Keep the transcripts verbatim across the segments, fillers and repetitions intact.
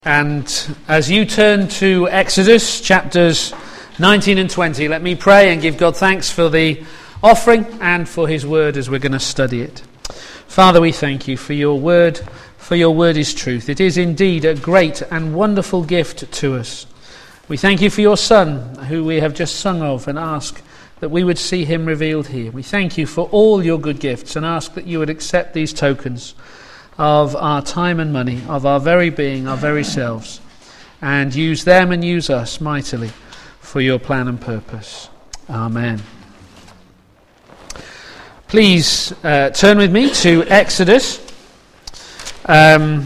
And as you turn to Exodus chapters nineteen and twenty, let me pray and give God thanks for the offering and for his word as we're going to study it. Father, we thank you for your word, for your word is truth. It is indeed a great and wonderful gift to us. We thank you for your Son, who we have just sung of, and ask that we would see him revealed here. We thank you for all your good gifts and ask that you would accept these tokens of our time and money, of our very being, our very selves, and use them and use us mightily for your plan and purpose. Amen. Please uh, turn with me to Exodus. Um,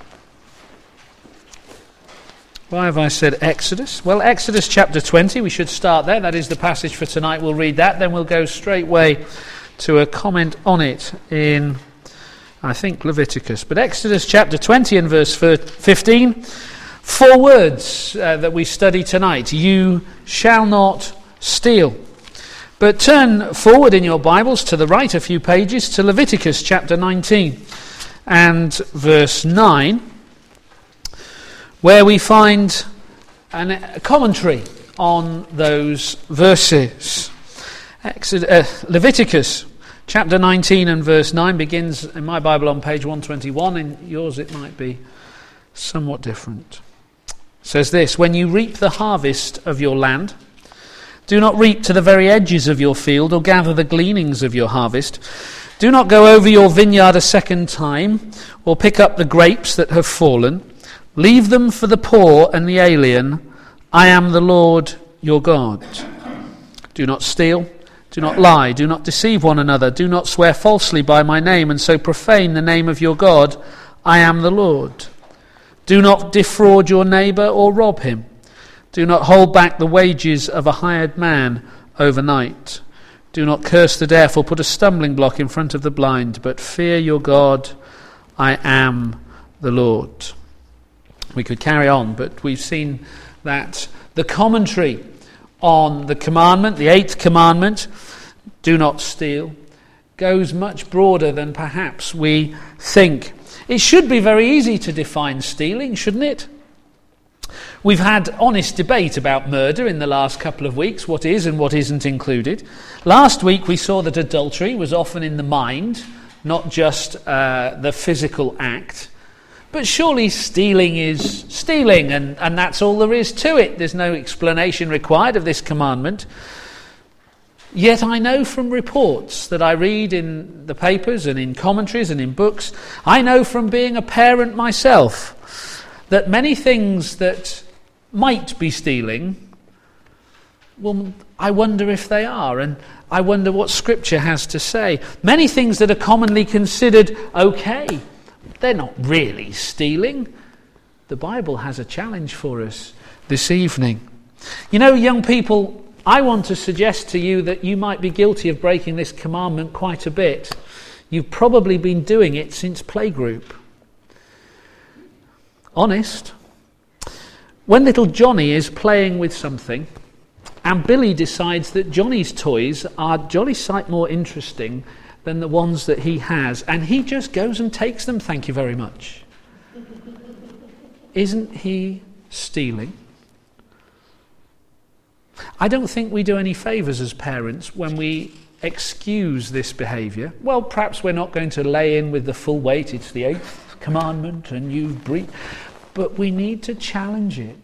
why have I said Exodus? Well, Exodus chapter twenty, we should start there. That is the passage for tonight. We'll read that, then we'll go straight away to a comment on it in I think Leviticus. But Exodus chapter twenty and verse fifteen, four words uh, that we study tonight. You shall not steal. But turn forward in your Bibles to the right a few pages to Leviticus chapter nineteen and verse nine, where we find an, a commentary on those verses. Exodus, uh, Leviticus Chapter nineteen and verse nine begins in my Bible on page one twenty-one. In yours it might be somewhat different. It says this: when you reap the harvest of your land, do not reap to the very edges of your field or gather the gleanings of your harvest. Do not go over your vineyard a second time or pick up the grapes that have fallen. Leave them for the poor and the alien. I am the Lord your God. Do not steal. Do not lie, do not deceive one another, do not swear falsely by my name, and so profane the name of your God. I am the Lord. Do not defraud your neighbour or rob him. Do not hold back the wages of a hired man overnight. Do not curse the deaf or put a stumbling block in front of the blind, but fear your God. I am the Lord. We could carry on, but we've seen that the commentary on the commandment, the eighth commandment, do not steal, goes much broader than perhaps we think. It should be very easy to define stealing, shouldn't it? We've had honest debate about murder in the last couple of weeks, what is and what isn't included. Last week we saw that adultery was often in the mind, not just uh, the physical act. But surely stealing is stealing, and, and that's all there is to it. There's no explanation required of this commandment. Yet I know from reports that I read in the papers and in commentaries and in books, I know from being a parent myself, that many things that might be stealing, well, I wonder if they are, and I wonder what Scripture has to say. Many things that are commonly considered okay, they're not really stealing. The Bible has a challenge for us this evening. You know, young people, I want to suggest to you that you might be guilty of breaking this commandment quite a bit. You've probably been doing it since playgroup. Honest. When little Johnny is playing with something, and Billy decides that Johnny's toys are jolly sight more interesting than the ones that he has, and he just goes and takes them, thank you very much. Isn't he stealing? I don't think we do any favours as parents when we excuse this behaviour. Well, perhaps we're not going to lay in with the full weight, it's the eighth commandment and you've breached, but we need to challenge it.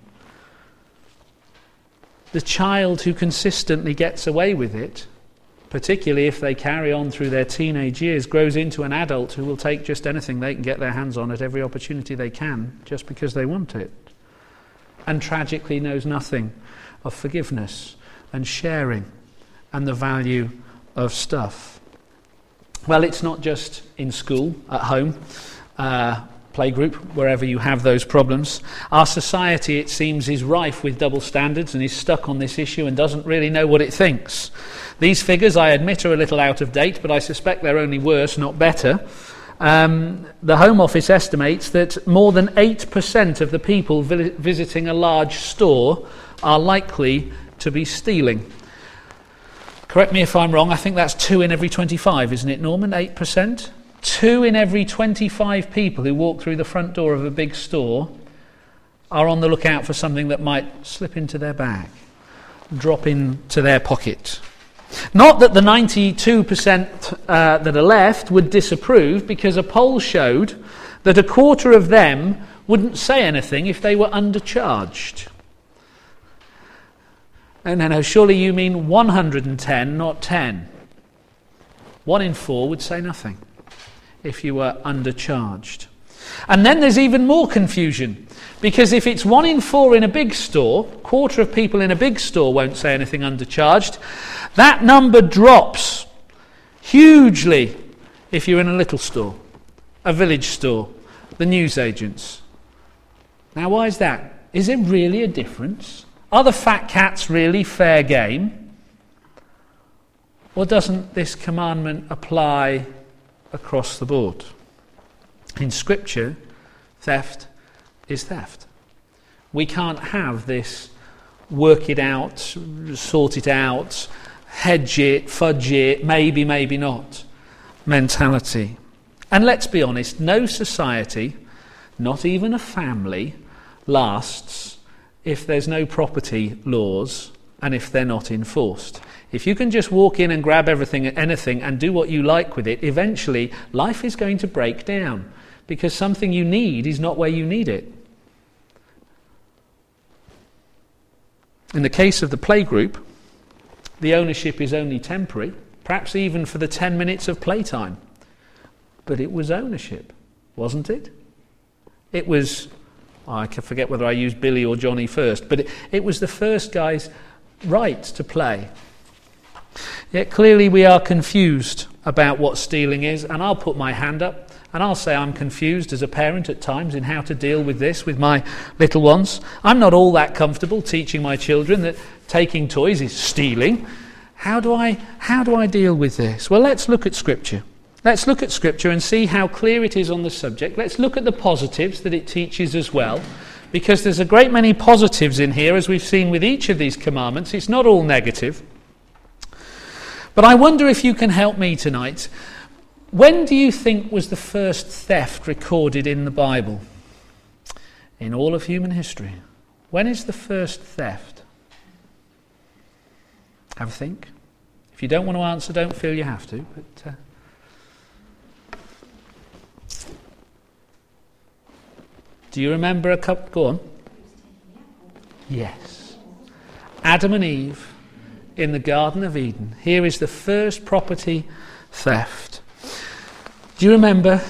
The child who consistently gets away with it, particularly if they carry on through their teenage years, grows into an adult who will take just anything they can get their hands on at every opportunity they can, just because they want it, and tragically knows nothing of forgiveness and sharing and the value of stuff. Well, it's not just in school, at home, uh, playgroup, wherever you have those problems. Our society, it seems, is rife with double standards and is stuck on this issue and doesn't really know what it thinks. These figures, I admit, are a little out of date, but I suspect they're only worse, not better. Um, the Home Office estimates that more than eight percent of the people vi- visiting a large store are likely to be stealing. Correct me if I'm wrong, I think that's two in every twenty-five, isn't it, Norman? eight percent? Two in every twenty-five people who walk through the front door of a big store are on the lookout for something that might slip into their bag, drop into their pocket. Not that the ninety-two percent uh, that are left would disapprove, because a poll showed that a quarter of them wouldn't say anything if they were undercharged. No, no, no, surely you mean one hundred ten, not ten. One in four would say nothing if you were undercharged. And then there's even more confusion, because if it's one in four in a big store, a quarter of people in a big store won't say anything undercharged, that number drops hugely if you're in a little store, a village store, the newsagents. Now, why is that? Is there really a difference? Are the fat cats really fair game? Or doesn't this commandment apply across the board? In Scripture, theft is theft. We can't have this work it out, sort it out, hedge it, fudge it, maybe, maybe not mentality. And let's be honest, no society, not even a family, lasts if there's no property laws and if they're not enforced. If you can just walk in and grab everything, anything, and do what you like with it, eventually life is going to break down, because something you need is not where you need it. In the case of the playgroup, the ownership is only temporary, perhaps even for the ten minutes of playtime. But it was ownership, wasn't it? It was, oh, I can forget whether I used Billy or Johnny first, but it, it was the first guy's right to play. Yet clearly we are confused about what stealing is, and I'll put my hand up and I'll say I'm confused as a parent at times in how to deal with this with my little ones. I'm not all that comfortable teaching my children that taking toys is stealing. How do I how do I deal with this? Well, let's look at Scripture. Let's look at Scripture and see how clear it is on the subject. Let's look at the positives that it teaches as well, because there's a great many positives in here, as we've seen with each of these commandments. It's not all negative. But I wonder if you can help me tonight. When do you think was the first theft recorded in the Bible? In all of human history. When is the first theft? Have a think. If you don't want to answer, don't feel you have to. But uh, do you remember a couple? Go on. Yes. Adam and Eve in the Garden of Eden. Here is the first property theft. Do you remember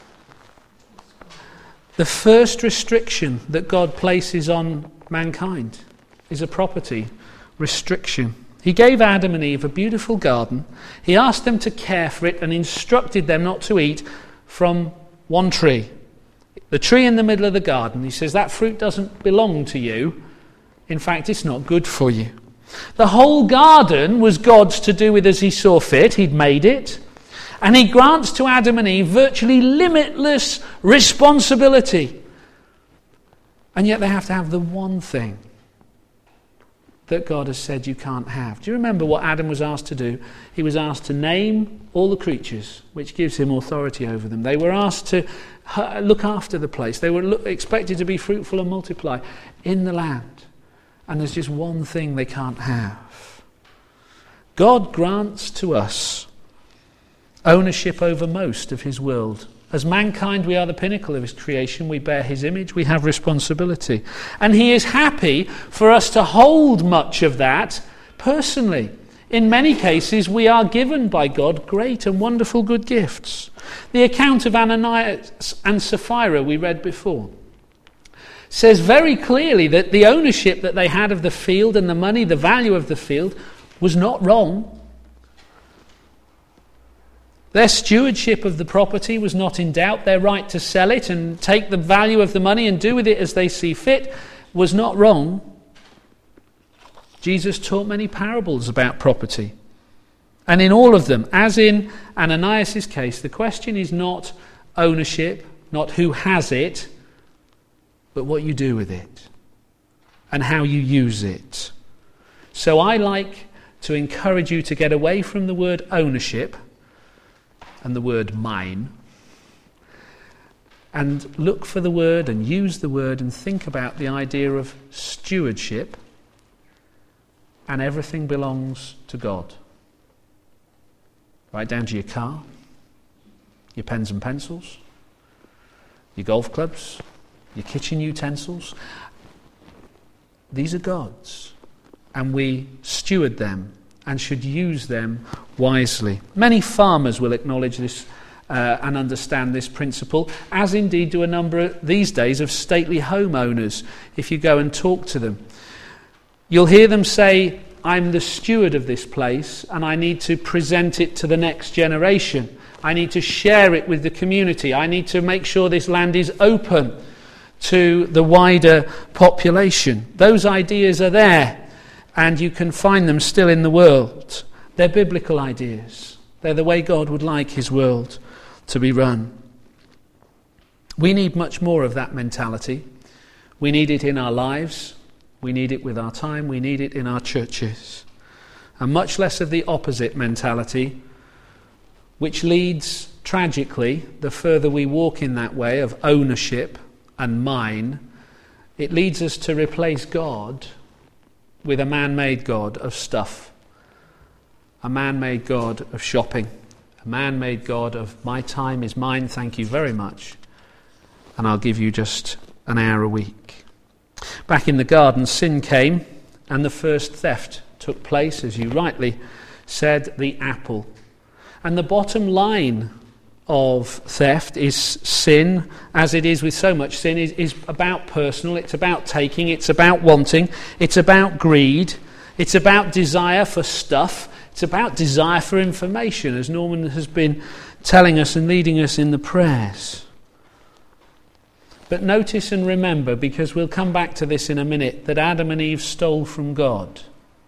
the first restriction that God places on mankind is a property restriction. He gave Adam and Eve a beautiful garden. He asked them to care for it and instructed them not to eat from one tree. The tree in the middle of the garden. He says that fruit doesn't belong to you. In fact, it's not good for you. The whole garden was God's to do with as he saw fit. He'd made it. And he grants to Adam and Eve virtually limitless responsibility. And yet they have to have the one thing that God has said you can't have. Do you remember what Adam was asked to do? He was asked to name all the creatures, which gives him authority over them. They were asked to look after the place. They were expected to be fruitful and multiply in the land. And there's just one thing they can't have. God grants to us ownership over most of his world. As mankind, we are the pinnacle of his creation. We bear his image. We have responsibility. And he is happy for us to hold much of that personally. In many cases, we are given by God great and wonderful good gifts. The account of Ananias and Sapphira we read before says very clearly that the ownership that they had of the field and the money, the value of the field, was not wrong. Their stewardship of the property was not in doubt. Their right to sell it and take the value of the money and do with it as they see fit was not wrong. Jesus taught many parables about property. And in all of them, as in Ananias' case, the question is not ownership, not who has it, but what you do with it and how you use it. So I like to encourage you to get away from the word ownership and the word mine, and look for the word and use the word and think about the idea of stewardship, and everything belongs to God. Right down to your car, your pens and pencils, your golf clubs, your kitchen utensils. These are God's, and we steward them and should use them wisely. Many farmers will acknowledge this uh, and understand this principle, as indeed do a number these days of stately homeowners. If you go and talk to them, you'll hear them say, I'm the steward of this place and I need to present it to the next generation. I need to share it with the community. I need to make sure this land is open to the wider population. Those ideas are there, and you can find them still in the world. They're biblical ideas. They're the way God would like his world to be run. We need much more of that mentality. We need it in our lives. We need it with our time. We need it in our churches. And much less of the opposite mentality, which leads, tragically, the further we walk in that way of ownership and mine, it leads us to replace God with a man-made God of stuff, a man-made God of shopping, a man-made God of my time is mine, thank you very much, and I'll give you just an hour a week. Back in the garden, sin came, and the first theft took place, as you rightly said, the apple. And the bottom line of theft is sin, as it is with so much sin, is, is about personal, it's about taking, it's about wanting, it's about greed, it's about desire for stuff, it's about desire for information, as Norman has been telling us and leading us in the prayers. But notice and remember, because we'll come back to this in a minute, that Adam and Eve stole from God.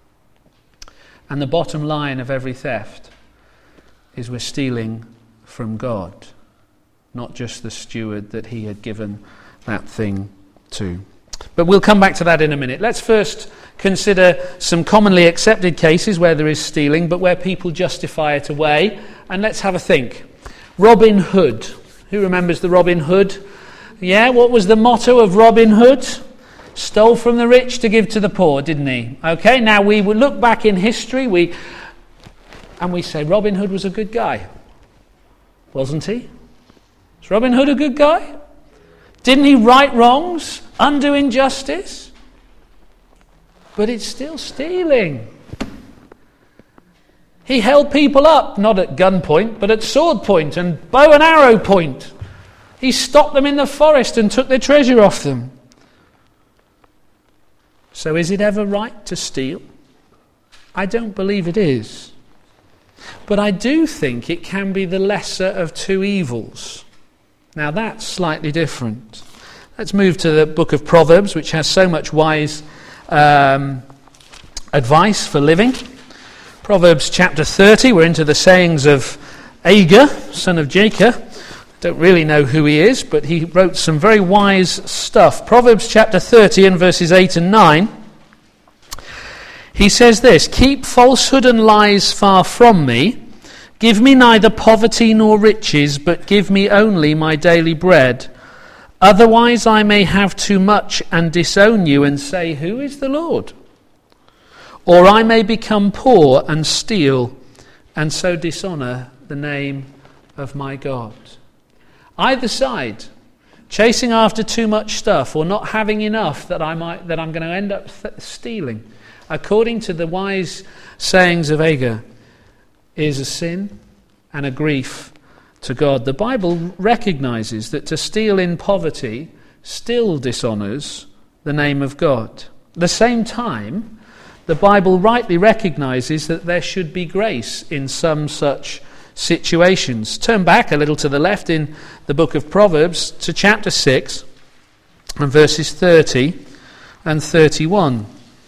And the bottom line of every theft is we're stealing from God, not just the steward that he had given that thing to. But we'll come back to that in a minute. Let's first consider some commonly accepted cases where there is stealing, but where people justify it away. And let's have a think. Robin Hood. Who remembers the Robin Hood? Yeah, what was the motto of Robin Hood? Stole from the rich to give to the poor, didn't he? Okay, now we would look back in history, we and we say Robin Hood was a good guy. Wasn't he? Was Robin Hood a good guy? Didn't he right wrongs, undo injustice? But it's still stealing. He held people up, not at gunpoint, but at sword point and bow and arrow point. He stopped them in the forest and took their treasure off them. So is it ever right to steal? I don't believe it is. But I do think it can be the lesser of two evils. Now that's slightly different. Let's move to the book of Proverbs, which has so much wise um, advice for living. Proverbs chapter thirty, we're into the sayings of Agur, son of Jacob. Don't really know who he is, but he wrote some very wise stuff. Proverbs chapter thirty and verses eight and nine. He says this, keep falsehood and lies far from me. Give me neither poverty nor riches, but give me only my daily bread. Otherwise I may have too much and disown you and say, who is the Lord? Or I may become poor and steal and so dishonour the name of my God. Either side, chasing after too much stuff or not having enough that I might that I'm going to end up th- stealing, according to the wise sayings of Agur, is a sin and a grief to God. The Bible recognizes that to steal in poverty still dishonors the name of God. At the same time, the Bible rightly recognizes that there should be grace in some such situations. Turn back a little to the left in the book of Proverbs to chapter six and verses thirty and thirty-one.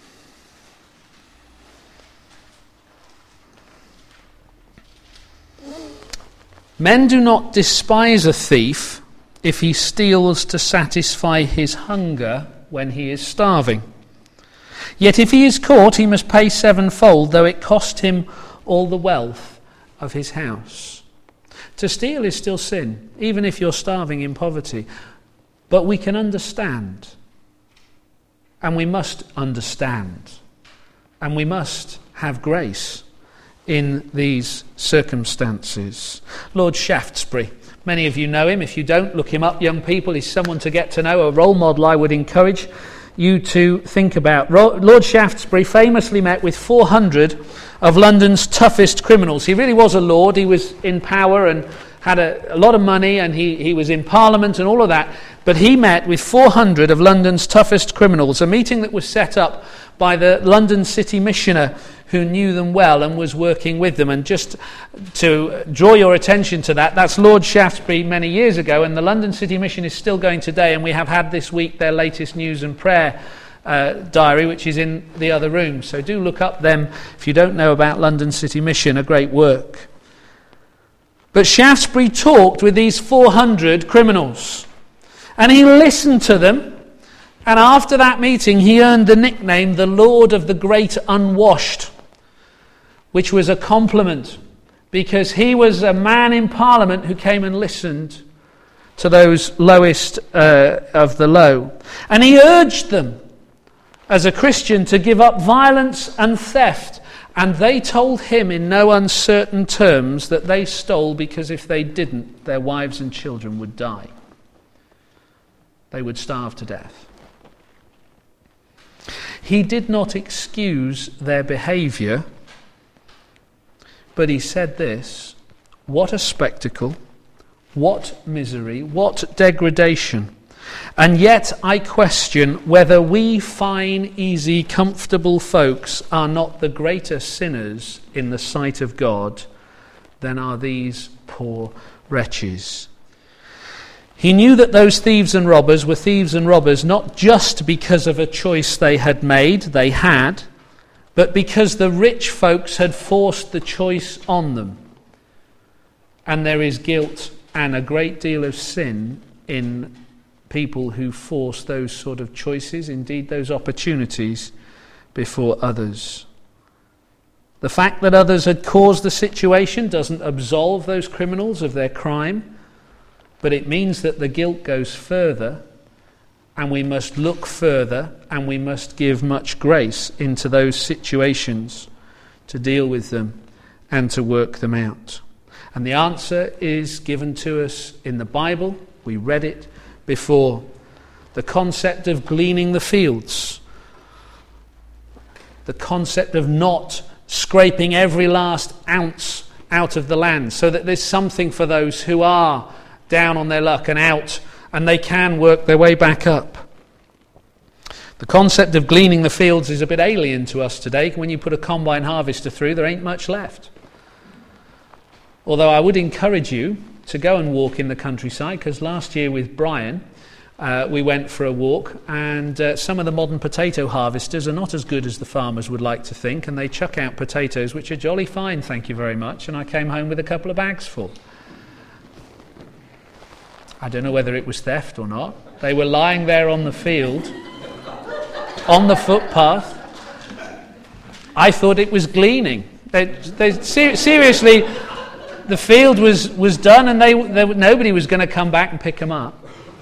Men do not despise a thief if he steals to satisfy his hunger when he is starving. Yet if he is caught, he must pay sevenfold, though it cost him all the wealth of his house. To steal is still sin, even if you're starving in poverty. But we can understand. And we must understand. And we must have grace in these circumstances. Lord Shaftesbury, many of you know him. If you don't, look him up, young people. He's someone to get to know, a role model I would encourage you to think about. Lord Shaftesbury famously met with four hundred of London's toughest criminals. He really was a lord. He was in power and had a, a lot of money, and he, he was in Parliament and all of that. But he met with four hundred of London's toughest criminals, a meeting that was set up by the London City Missioner who knew them well and was working with them. And just to draw your attention to that, that's Lord Shaftesbury many years ago, and the London City Mission is still going today, and we have had this week their latest news and prayer uh, diary, which is in the other room. So do look up them if you don't know about London City Mission, a great work. But Shaftesbury talked with these four hundred criminals, and he listened to them. And after that meeting, he earned the nickname the Lord of the Great Unwashed, which was a compliment, because he was a man in Parliament who came and listened to those lowest uh, of the low. And he urged them, as a Christian, to give up violence and theft. And they told him in no uncertain terms that they stole because if they didn't, their wives and children would die. They would starve to death. He did not excuse their behaviour, but he said this: what a spectacle, what misery, what degradation. And yet I question whether we fine, easy, comfortable folks are not the greater sinners in the sight of God than are these poor wretches. He knew that those thieves and robbers were thieves and robbers not just because of a choice they had made, they had, but because the rich folks had forced the choice on them. And there is guilt and a great deal of sin in people who force those sort of choices, indeed those opportunities, before others. The fact that others had caused the situation doesn't absolve those criminals of their crime, but it means that the guilt goes further, and we must look further, and we must give much grace into those situations to deal with them and to work them out. And the answer is given to us in the Bible. We read it before. The concept of gleaning the fields. The concept of not scraping every last ounce out of the land, so that there's something for those who are down on their luck and out, and they can work their way back up. The concept of gleaning the fields is a bit alien to us today. When you put a combine harvester through, there ain't much left. Although I would encourage you to go and walk in the countryside, because last year with Brian, uh, we went for a walk, and uh, some of the modern potato harvesters are not as good as the farmers would like to think, and they chuck out potatoes which are jolly fine, thank you very much, and I came home with a couple of bags full. I don't know whether it was theft or not. They were lying there on the field, on the footpath. I thought it was gleaning. They, they, ser- seriously, the field was, was done, and they, they, nobody was going to come back and pick them up.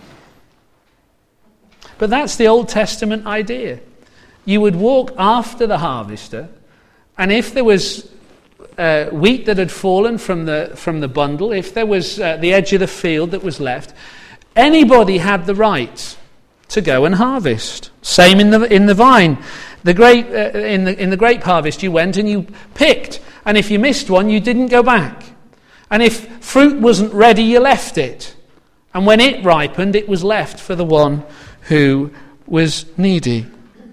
But that's the Old Testament idea. You would walk after the harvester, and if there was Uh, wheat that had fallen from the from the bundle, if there was uh, the edge of the field that was left, anybody had the right to go and harvest. Same in the in the vine, the grape uh, in the in the grape harvest. You went and you picked, and if you missed one, you didn't go back. And if fruit wasn't ready, you left it. And when it ripened, it was left for the one who was needy.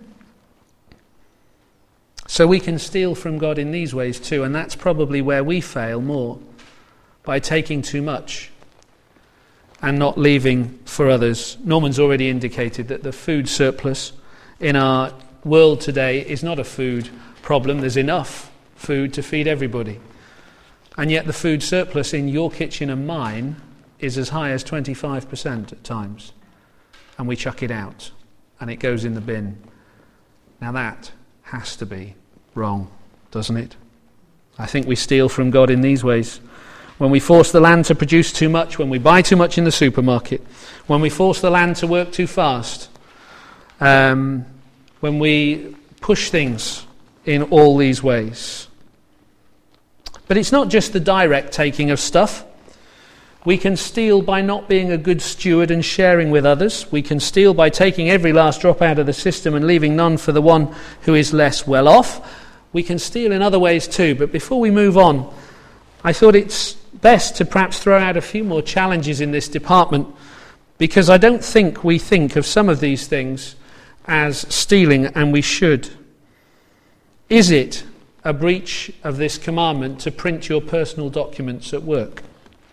So we can steal from God in these ways too, and that's probably where we fail more, by taking too much and not leaving for others. Norman's already indicated that the food surplus in our world today is not a food problem. There's enough food to feed everybody. And yet the food surplus in your kitchen and mine is as high as twenty-five percent at times. And we chuck it out, and it goes in the bin. Now that has to be wrong, doesn't it? I think we steal from God in these ways. when we force the land to produce too much, when we buy too much in the supermarket, when we force the land to work too fast, um, when we push things in all these ways. But it's not just the direct taking of stuff. We can steal by not being a good steward and sharing with others. We can steal by taking every last drop out of the system and leaving none for the one who is less well off. We can steal in other ways too. But before we move on, I thought it's best to perhaps throw out a few more challenges in this department, because I don't think we think of some of these things as stealing, and we should. Is it a breach of this commandment to print your personal documents at work?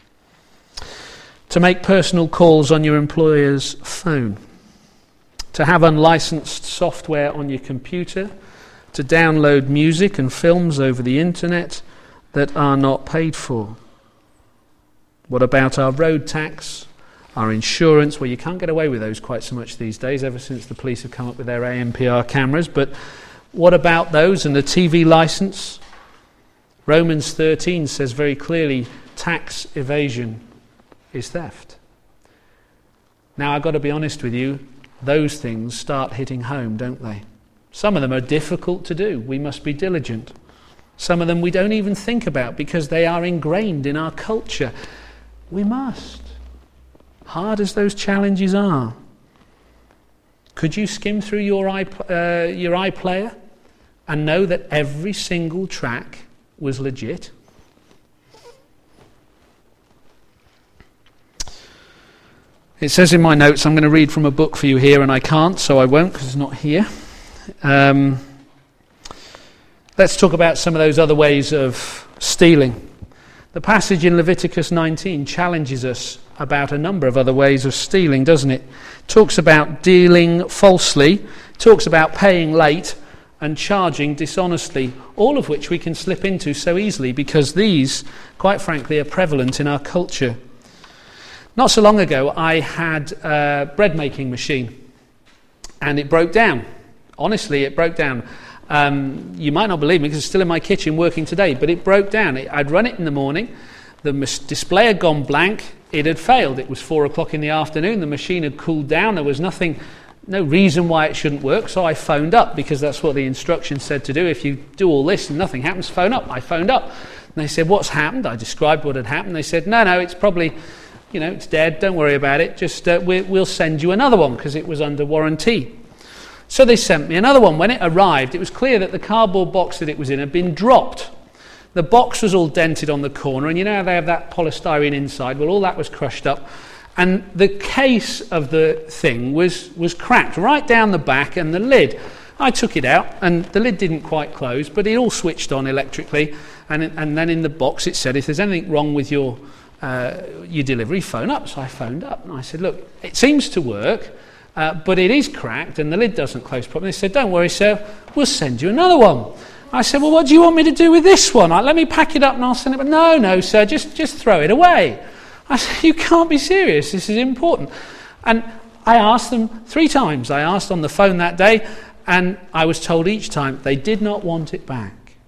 To make personal calls on your employer's phone? To have unlicensed software on your computer? To download music and films over the internet that are not paid for? What about our road tax, our insurance? Well, you can't get away with those quite so much these days, ever since the police have come up with their A M P R cameras. But what about those, and the T V license? Romans thirteen says very clearly, tax evasion is theft. Now, I've got to be honest with you, those things start hitting home, don't they? Some of them are difficult to do. We must be diligent. Some of them we don't even think about because they are ingrained in our culture. We must. Hard as those challenges are. Could you skim through your i uh, your iPlayer and know that every single track was legit? It says in my notes, I'm going to read from a book for you here, and I can't, so I won't because it's not here. Um, let's talk about some of those other ways of stealing. The passage in Leviticus nineteen challenges us about a number of other ways of stealing, doesn't it? It talks about dealing falsely, talks about paying late, and charging dishonestly, all of which we can slip into so easily because these, quite frankly, are prevalent in our culture. Not so long ago, I had a bread making machine, and it broke down. Honestly, it broke down. Um, you might not believe me because it's still in my kitchen working today, but it broke down. It, I'd run it in the morning. The mas- display had gone blank. It had failed. It was four o'clock in the afternoon. The machine had cooled down. There was nothing, no reason why it shouldn't work. So I phoned up because that's what the instructions said to do. If you do all this and nothing happens, phone up. I phoned up. And they said, "What's happened?" I described what had happened. They said, no, no, it's probably, you know, it's dead. Don't worry about it. Just uh, we, we'll send you another one because it was under warranty. So they sent me another one. When it arrived, it was clear that the cardboard box that it was in had been dropped. The box was all dented on the corner, and you know how they have that polystyrene inside? Well, all that was crushed up. And the case of the thing was, was cracked right down the back, and the lid. I took it out, and the lid didn't quite close, but it all switched on electrically. And, and then in the box it said, if there's anything wrong with your, uh, your delivery, phone up. So I phoned up, and I said, look, it seems to work. Uh, but it is cracked and the lid doesn't close properly. They said, don't worry, sir, we'll send you another one. I said, well, what do you want me to do with this one? I, let me pack it up and I'll send it. But no, no, sir, just, just throw it away. I said, you can't be serious. This is important. And I asked them three times. I asked on the phone that day, and I was told each time they did not want it back.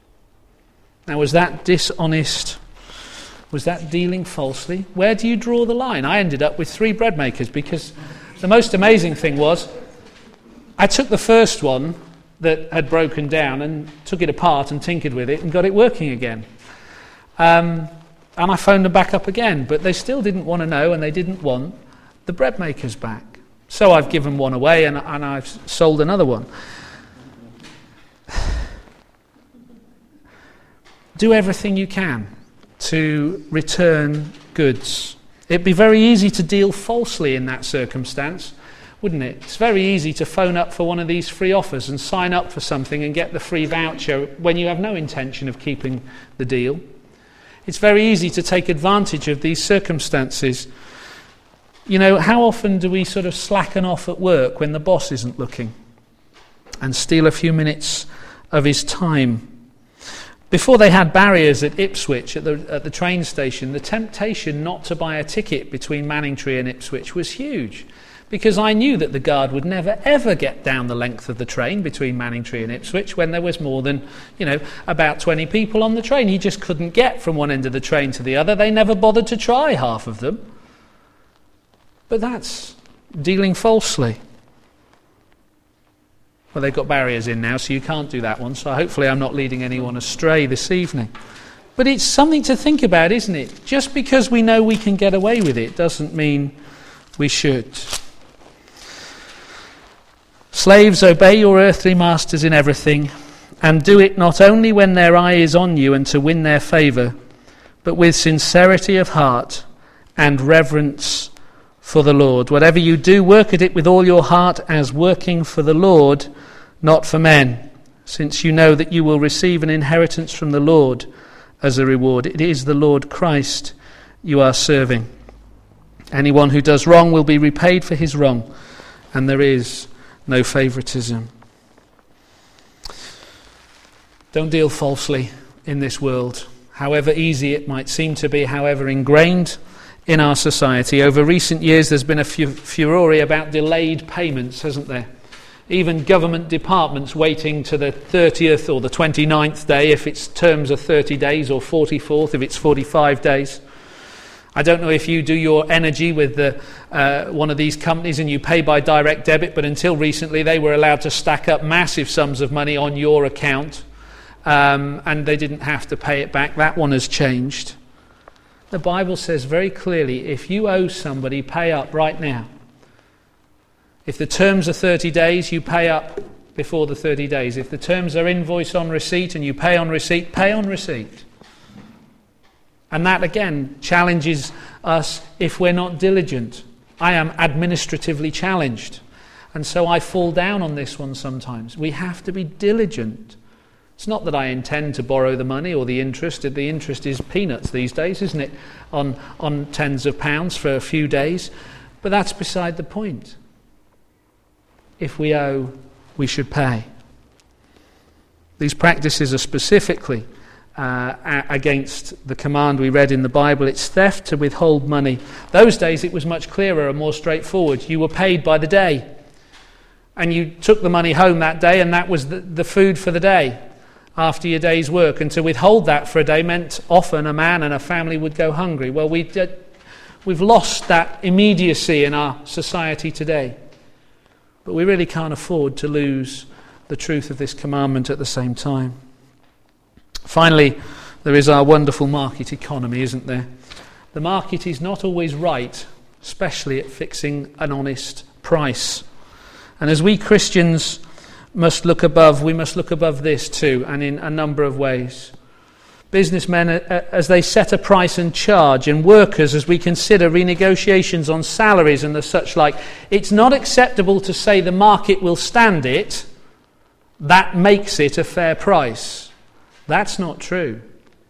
Now, was that dishonest? Was that dealing falsely? Where do you draw the line? I ended up with three bread makers because the most amazing thing was I took the first one that had broken down and took it apart and tinkered with it and got it working again. Um, and I phoned them back up again, but they still didn't want to know, and they didn't want the bread makers back. So I've given one away, and, and I've sold another one. Do everything you can to return goods. It'd be very easy to deal falsely in that circumstance, wouldn't it? It's very easy to phone up for one of these free offers and sign up for something and get the free voucher when you have no intention of keeping the deal. It's very easy to take advantage of these circumstances. You know, how often do we sort of slacken off at work when the boss isn't looking and steal a few minutes of his time? Before they had barriers at Ipswich, at the, at the train station, the temptation not to buy a ticket between Manningtree and Ipswich was huge. because I knew that the guard would never ever get down the length of the train between Manningtree and Ipswich when there was more than, you know, about twenty people on the train. He just couldn't get from one end of the train to the other. They never bothered to try, half of them. But that's dealing falsely. Well, they've got barriers in now, so you can't do that one. So hopefully I'm not leading anyone astray this evening. But it's something to think about, isn't it? Just because we know we can get away with it doesn't mean we should. Slaves, obey your earthly masters in everything, and do it not only when their eye is on you and to win their favour, but with sincerity of heart and reverence for the Lord. Whatever you do, work at it with all your heart as working for the Lord, not for men, since you know that you will receive an inheritance from the Lord as a reward. It is the Lord Christ you are serving. Anyone who does wrong will be repaid for his wrong, and there is no favoritism. Don't deal falsely in this world, however easy it might seem to be, however ingrained in our society. Over recent years there's been a fu- furore about delayed payments, hasn't there? Even government departments waiting to the thirtieth or the twenty-ninth day if its terms are thirty days, or forty-fourth if it's forty-five days. I don't know if you do your energy with the, uh, one of these companies and you pay by direct debit, but until recently they were allowed to stack up massive sums of money on your account, um, and they didn't have to pay it back. That one has changed. The Bible says very clearly, if you owe somebody, pay up right now. If the terms are thirty days, you pay up before the thirty days. If the terms are invoice on receipt and you pay on receipt, pay on receipt. And that again challenges us if we're not diligent. I am administratively challenged, and so I fall down on this one sometimes. We have to be diligent. It's not that I intend to borrow the money or the interest. The interest is peanuts these days, isn't it? On, on tens of pounds for a few days. But that's beside the point. If we owe, we should pay. These practices are specifically uh, a- against the command we read in the Bible. It's theft to withhold money. Those days it was much clearer and more straightforward. You were paid by the day. And you took the money home that day, and that was the, the food for the day after your day's work. And to withhold that for a day meant often a man and a family would go hungry. Well, we did, we've lost that immediacy in our society today. But we really can't afford to lose the truth of this commandment at the same time. Finally, there is our wonderful market economy, isn't there? The market is not always right, especially at fixing an honest price. And as we Christians must look above, we must look above this too, and in a number of ways. Businessmen, as they set a price and charge, and workers, as we consider renegotiations on salaries and the such like, it's not acceptable to say the market will stand it. That makes it a fair price. That's not true.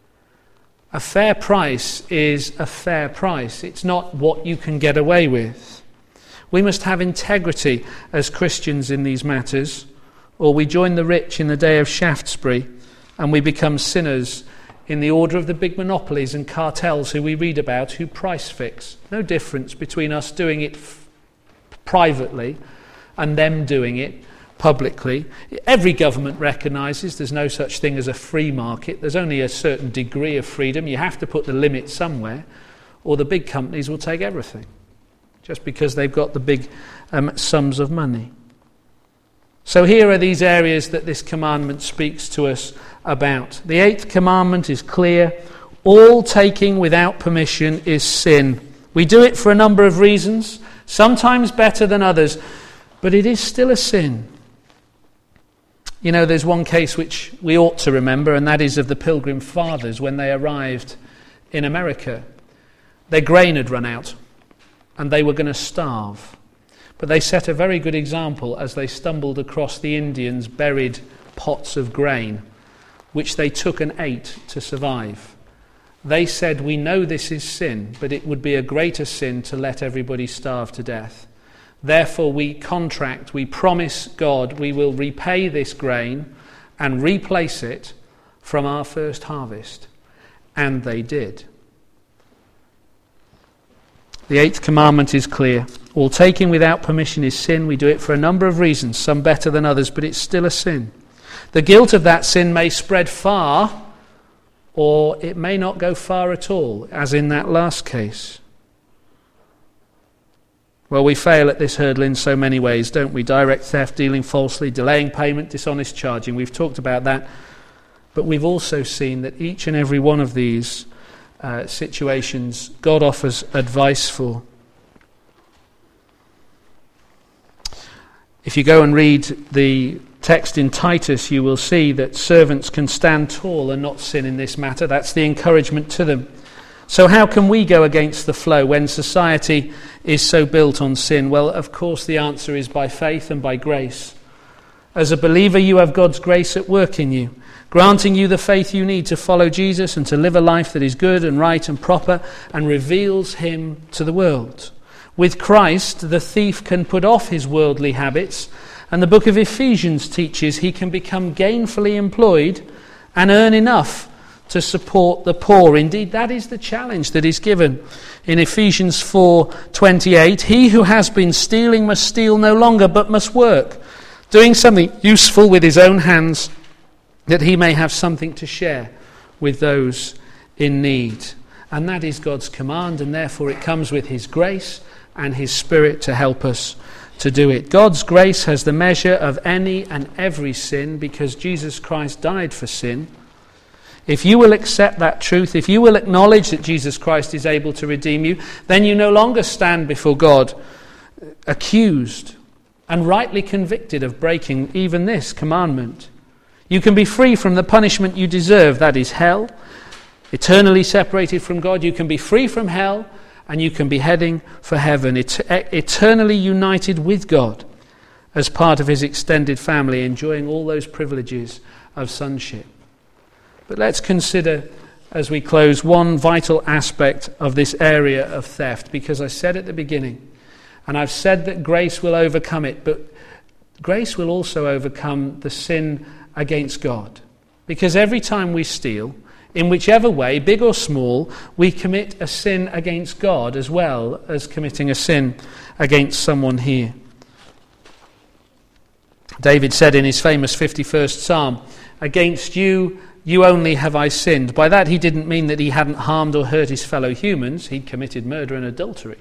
A fair price is a fair price. It's not what you can get away with. We must have integrity as Christians in these matters, or we join the rich in the day of Shaftesbury and we become sinners in the order of the big monopolies and cartels who we read about, who price fix. No difference between us doing it f- privately and them doing it publicly. Every government recognises there's no such thing as a free market. There's only a certain degree of freedom. You have to put the limit somewhere, or the big companies will take everything, just because they've got the big um, sums of money. So here are these areas that this commandment speaks to us about. The eighth commandment is clear. All taking without permission is sin. We do it for a number of reasons, sometimes better than others, but it is still a sin. You know, there's one case which we ought to remember, and that is of the Pilgrim Fathers when they arrived in America. Their grain had run out, and they were going to starve. But they set a very good example as they stumbled across the Indians' buried pots of grain, which they took and ate to survive. They said, we know this is sin, but it would be a greater sin to let everybody starve to death. Therefore we contract, we promise God we will repay this grain and replace it from our first harvest. And they did. The eighth commandment is clear. All taking without permission is sin. We do it for a number of reasons, some better than others, but it's still a sin. The guilt of that sin may spread far, or it may not go far at all, as in that last case. Well, we fail at this hurdle in so many ways, don't we? Direct theft, dealing falsely, delaying payment, dishonest charging. We've talked about that. But we've also seen that each and every one of these uh, situations God offers advice for. If you go and read the text in Titus, you will see that servants can stand tall and not sin in this matter. That's the encouragement to them. So how can we go against the flow when society is so built on sin? Well, of course, the answer is by faith and by grace. As a believer, you have God's grace at work in you, granting you the faith you need to follow Jesus and to live a life that is good and right and proper and reveals him to the world. With Christ, the thief can put off his worldly habits, and the book of Ephesians teaches he can become gainfully employed and earn enough to support the poor. Indeed, that is the challenge that is given in Ephesians four twenty-eight. He who has been stealing must steal no longer, but must work, doing something useful with his own hands, that he may have something to share with those in need. And that is God's command, and therefore it comes with his grace and his Spirit to help us to do it. God's grace has the measure of any and every sin because Jesus Christ died for sin. If you will accept that truth, if you will acknowledge that Jesus Christ is able to redeem you, then you no longer stand before God accused and rightly convicted of breaking even this commandment. You can be free from the punishment you deserve, that is hell, eternally separated from God. You can be free from hell, and you can be heading for heaven, et- eternally united with God as part of his extended family, enjoying all those privileges of sonship. But let's consider, as we close, one vital aspect of this area of theft, because I said at the beginning, and I've said that grace will overcome it, but grace will also overcome the sin against God. Because every time we steal, in whichever way, big or small, we commit a sin against God as well as committing a sin against someone here. David said in his famous fifty-first Psalm, "Against you, you only have I sinned." By that he didn't mean that he hadn't harmed or hurt his fellow humans. He'd committed murder and adultery.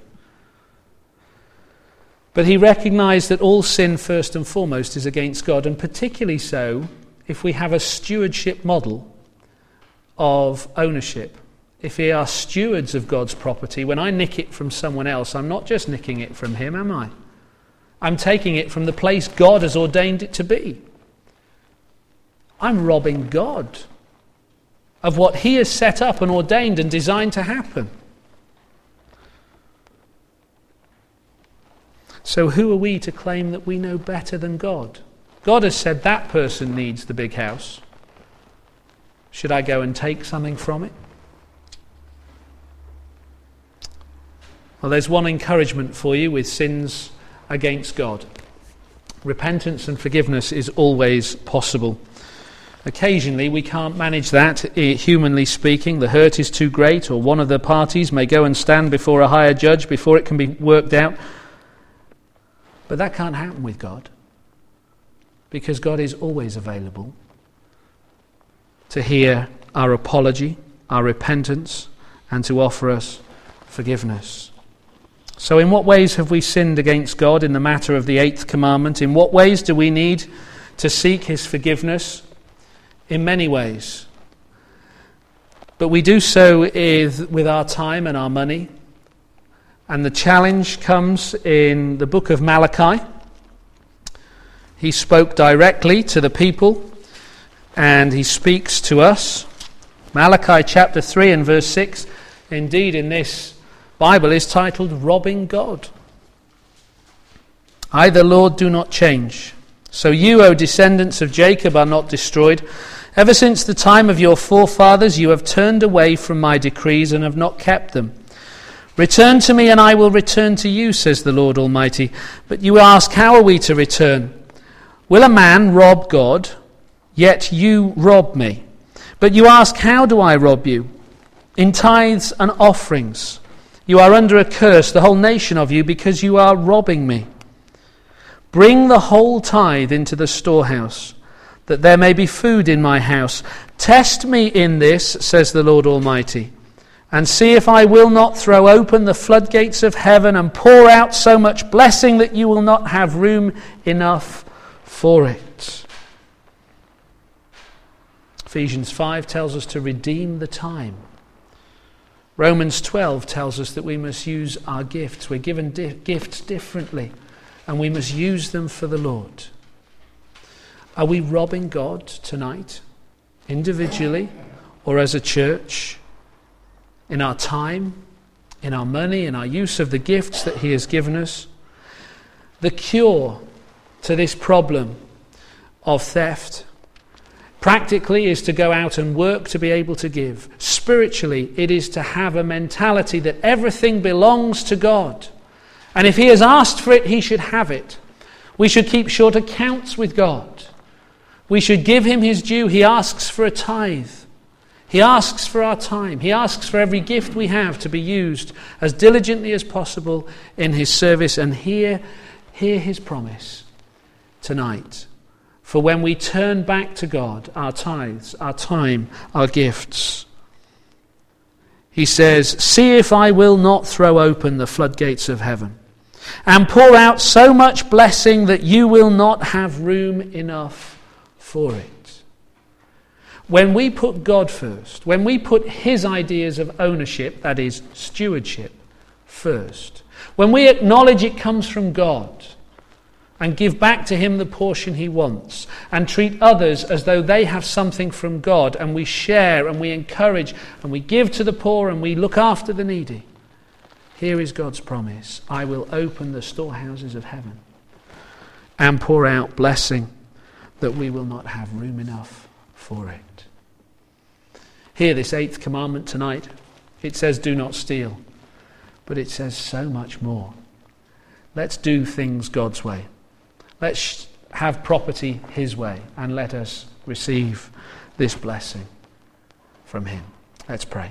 But he recognized that all sin, first and foremost, is against God, and particularly so if we have a stewardship model of ownership. If we are stewards of God's property, when I nick it from someone else, I'm not just nicking it from him, am I? I'm taking it from the place God has ordained it to be. I'm robbing God of what he has set up and ordained and designed to happen. So who are we to claim that we know better than God? God has said that person needs the big house. Should I go and take something from it? Well, there's one encouragement for you with sins against God. Repentance and forgiveness is always possible. Occasionally we can't manage that, humanly speaking. The hurt is too great, or one of the parties may go and stand before a higher judge before it can be worked out. But that can't happen with God, because God is always available to hear our apology, our repentance, and to offer us forgiveness. So in what ways have we sinned against God in the matter of the eighth commandment? In what ways do we need to seek his forgiveness? In many ways. But we do so with our time and our money. And the challenge comes in the book of Malachi. He spoke directly to the people, and he speaks to us. Malachi chapter three and verse six, indeed in this Bible, is titled Robbing God. I, the Lord, do not change. So you, O descendants of Jacob, are not destroyed. Ever since the time of your forefathers, you have turned away from my decrees and have not kept them. Return to me, and I will return to you, says the Lord Almighty. But you ask, how are we to return? Will a man rob God? Yet you rob me. But you ask, how do I rob you? In tithes and offerings. You are under a curse, the whole nation of you, because you are robbing me. Bring the whole tithe into the storehouse, that there may be food in my house. Test me in this, says the Lord Almighty, and see if I will not throw open the floodgates of heaven and pour out so much blessing that you will not have room enough for it. Ephesians five tells us to redeem the time. Romans twelve tells us that we must use our gifts. We're given di- gifts differently, and we must use them for the Lord. Are we robbing God tonight, individually or as a church, in our time, in our money, in our use of the gifts that he has given us? The cure to this problem of theft practically is to go out and work to be able to give. Spiritually, it is to have a mentality that everything belongs to God. And if he has asked for it, he should have it. We should keep short accounts with God. We should give him his due. He asks for a tithe. He asks for our time. He asks for every gift we have to be used as diligently as possible in his service. And hear, hear his promise tonight. For when we turn back to God, our tithes, our time, our gifts, he says, see if I will not throw open the floodgates of heaven and pour out so much blessing that you will not have room enough for it. When we put God first, when we put his ideas of ownership, that is stewardship, first, when we acknowledge it comes from God and give back to him the portion he wants and treat others as though they have something from God, and we share and we encourage and we give to the poor and we look after the needy, here is God's promise. I will open the storehouses of heaven and pour out blessing that we will not have room enough for it. Hear this eighth commandment tonight. It says, do not steal. But it says so much more. Let's do things God's way. Let's have property his way, and let us receive this blessing from him. Let's pray.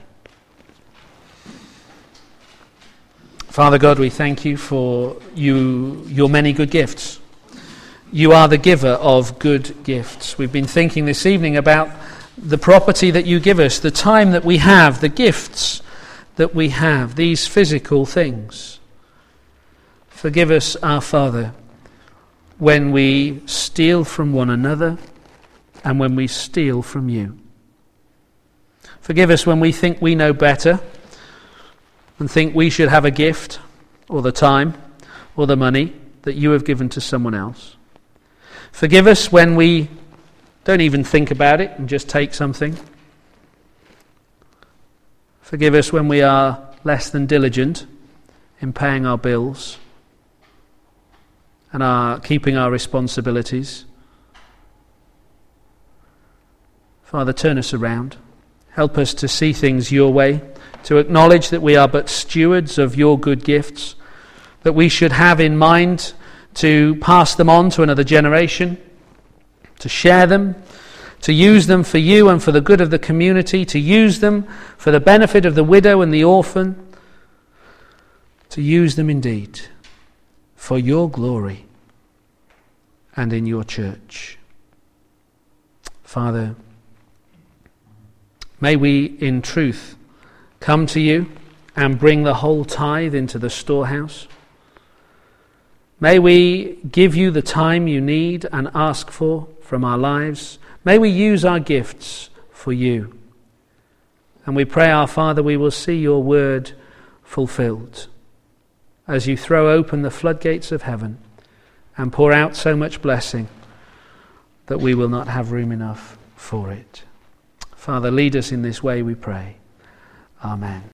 Father God, we thank you for you, your many good gifts. You are the giver of good gifts. We've been thinking this evening about the property that you give us, the time that we have, the gifts that we have, these physical things. Forgive us, our Father, when we steal from one another and when we steal from you. Forgive us when we think we know better and think we should have a gift or the time or the money that you have given to someone else. Forgive us when we don't even think about it and just take something. Forgive us when we are less than diligent in paying our bills and are keeping our responsibilities. Father, turn us around. Help us to see things your way, to acknowledge that we are but stewards of your good gifts, that we should have in mind to pass them on to another generation, to share them, to use them for you and for the good of the community, to use them for the benefit of the widow and the orphan, to use them indeed for your glory and in your church. Father, may we in truth come to you and bring the whole tithe into the storehouse. May we give you the time you need and ask for from our lives. May we use our gifts for you. And we pray, our Father, we will see your word fulfilled as you throw open the floodgates of heaven and pour out so much blessing that we will not have room enough for it. Father, lead us in this way, we pray. Amen.